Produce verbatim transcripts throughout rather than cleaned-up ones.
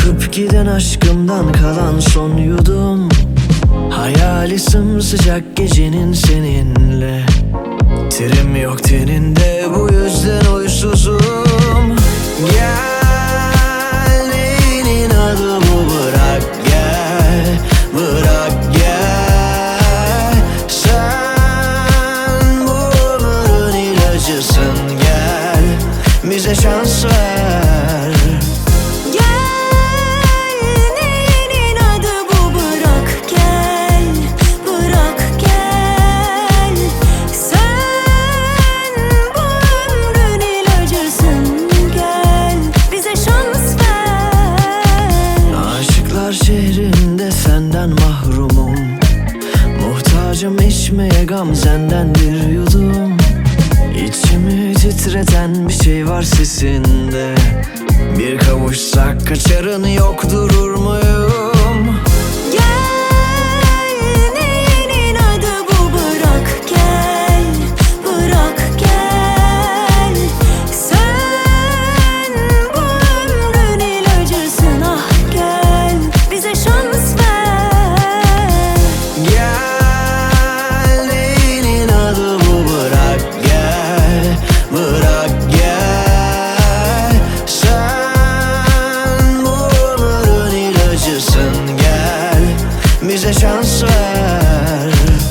Akıp giden aşkımdan kalan son yudum. Hayali sımsıcak gecenin seninle. Terim yok teninde, bu yüzden uysuzum. Gel, neyin adı bu, bırak gel, bırak gel. Sen bu ömrün ilacısın, gel bize şans ver. Şehrinde senden mahrumum, muhtacım içmeye gamzenden bir yudum. İçimi titreten bir şey var sesinde. Bir kavuşsak kaçarın yok, durur muyum? Bize şans ver.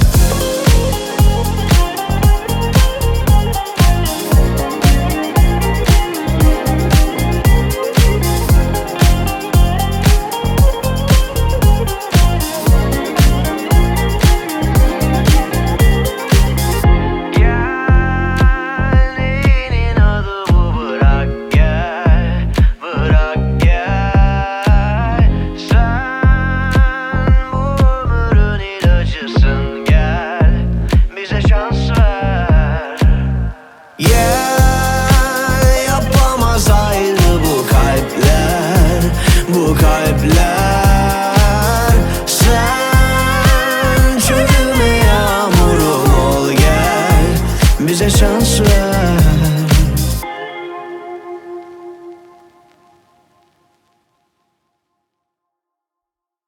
Yeah, yapamaz ayrı bu kalpler, bu kalpler. Sen çölüme yağmurum ol, gel bize şans ver.